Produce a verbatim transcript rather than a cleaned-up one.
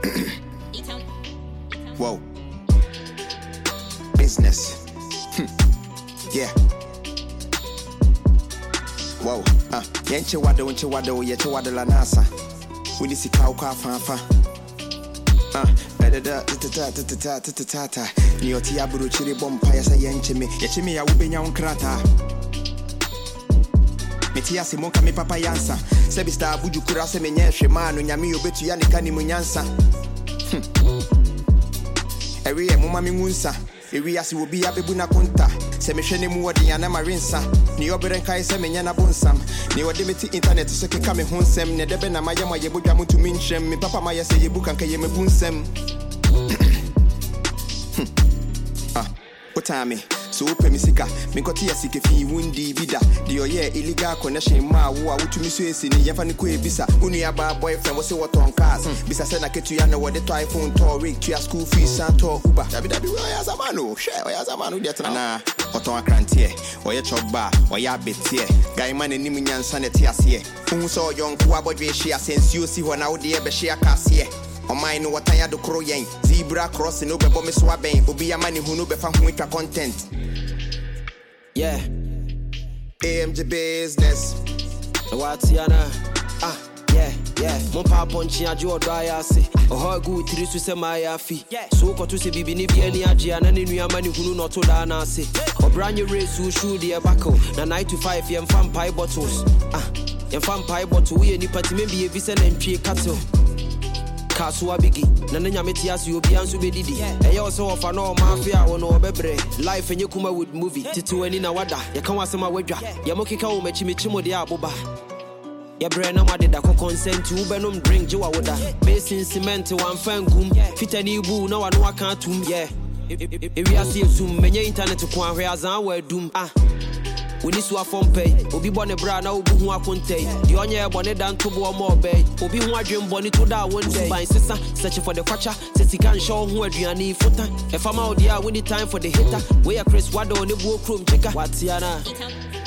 Whoa. Business. Yeah. Whoa. Ah, yenche wado, yenche wado, yenche wado la nasa. We need to cow car fanfa. Ah, da da da da da da da da da. Ni oti aburu chiri bompa ya sa yenche me. Yenche me ya ubenya unkrata. Metia se monka me papa yansa. Sebi star buju kura se menye hwema nyame obetu ya nika ni munyansa. Ewe mo mami ngunsa. Ewe ase obi abebu na konta. Se me hwene mu wodi yana marinsa. Ni oberen kai se menya na bonsam. Ni wodi meti internet so keka me honsem. Ne debe na maye maye bodwa mutumi nhyem. Me papa maye se yebu kan kaye me bunsem. Ah, otame. So open me sika, me koti ya sike fi wundi bida. Di oye illegal connection ma wo a wutumi so esi ni yafa ni ko ebisa. Unu ya ba boyfriend wo se what on cars. Bisa se na ketu ya na wo de to iPhone to rig to ya school fees and to Uber. Dabi dabi wo ya zamanu, share wo ya zamanu de tana. Na oton akrantie, oye choba, oye abetie. Guy man ni mu nyansa ne te ase. Unu so yonko abodwe hia sensio si ho na wo de e be hia kase. O mine no watanya do kro yen. Zebra crossing no be bo me so aben. Obi ya mani hu no be fa hu twa content. Yeah. A M G business. Watiana. Ah, yeah, yeah. Mon pa ponchi ajo odo ayase. Oho gu tiri su se ma yafi. So ko to se bibi ni bi ani agye na ne nuama ni hunu no to da na ase. Obranye race u shoe de bako. Na nine to five yem fam pie bottles. Ah, yem fam pie bottle we ni pati me bi e bi se na ntwe cattle. Kasua bigi na nanya metiasi obi anso bedidi eya o se ofa no mafia wo no obebre life enye kuma with movie titu ani na wada ye kan wasema wadwa ye mokeka wo machi mechi mo de aboba ye bre na made da ko consent u benom drink je wa woda basin cement wan fangum fitani bu na wa no aka atum ye ewi ase zoom menye internet ko ahwe azan wa adum ah we need to form pay obi bone bra na obu hu akontai di onye bone dan to bo mo obey obi hu adwem bone to da one day by sister search for the kwacha seti kan show hu aduane futa e fama odi a we need time for the hater we are Chris Wado ne bu okrom chika watiana